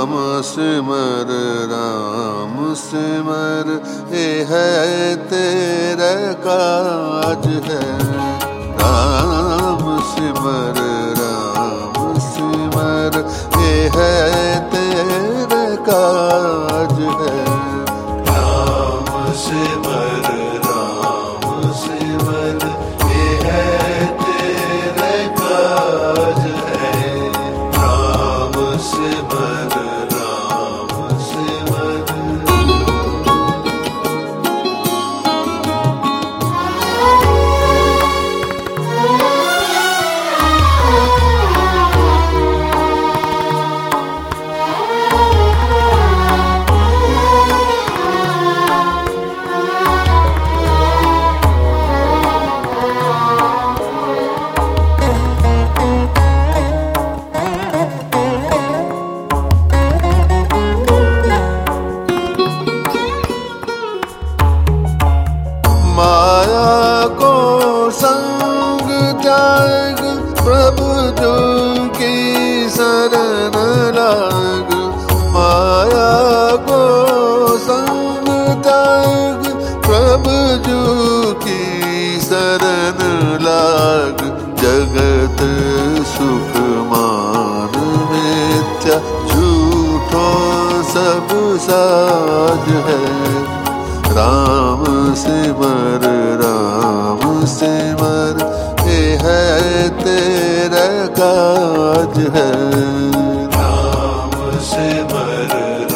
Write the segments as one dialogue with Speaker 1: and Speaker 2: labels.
Speaker 1: सिमर राम सिमर, ये है तेरा काज है। राम सिमर ये है तेरा काज है।
Speaker 2: राम सिमर ये है तेरा काज है। राम सिमर
Speaker 1: संग त्याग, प्रभु जो की शरण लाग। माया को संग त्याग, प्रभु जो की शरण लाग। जगत सुख मान मिथ्या, झूठो सब साज है। राम सिमर ये है तेरा काज है।
Speaker 2: राम सिमर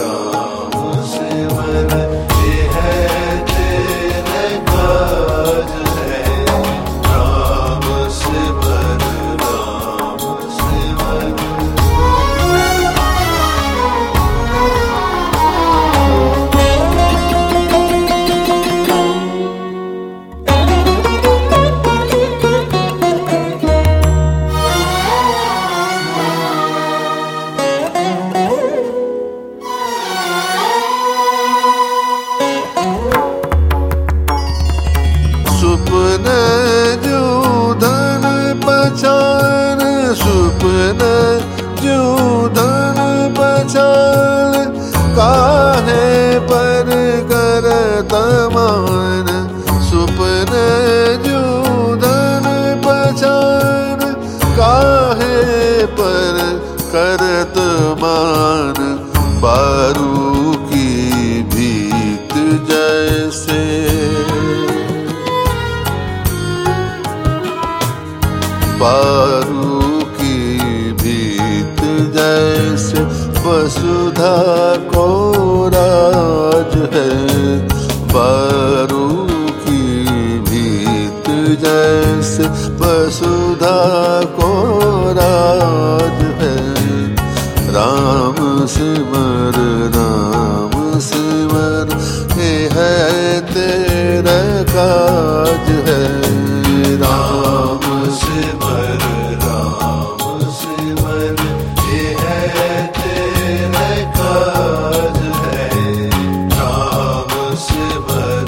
Speaker 2: ये है तेरा काज है। राम सिमर
Speaker 1: सुपन जो धन पहचान, सुपन जो धन पहचान। काहे पर करत मान, सुपन जो धन पहचान। काहे पर करत मान, बारू की भीत जैसे। बारू की भीत जैसे, वसुधा को राज है। बारू की भीत जैसे, वसुधा को राज है। राम सिमर ये है तेरा काज है।
Speaker 2: राम सिमर ये है तेरा काज है। राम सिमर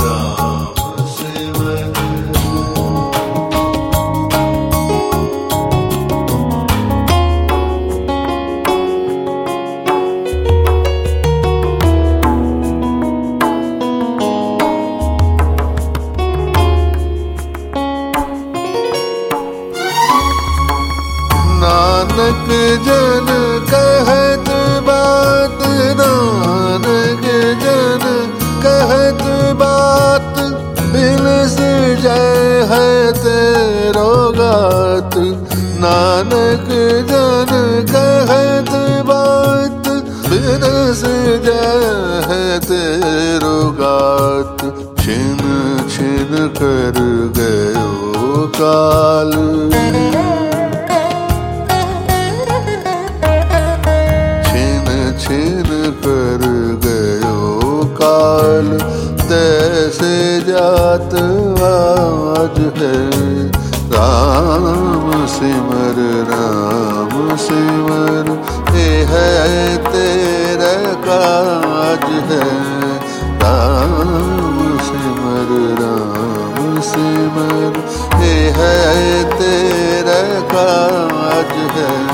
Speaker 1: नानक जन कहत बात, नानक जन कहत बात। बिलस जय है तेरो गात। नानक जन कहत बात, बिलस जय है तेरो गात। छिन छिन कर गयो काल, छिन कर गयो काल। तैसे जात आज है। राम सिमर ये है तेरा काज है। राम सिमर ये है तेरा काज है।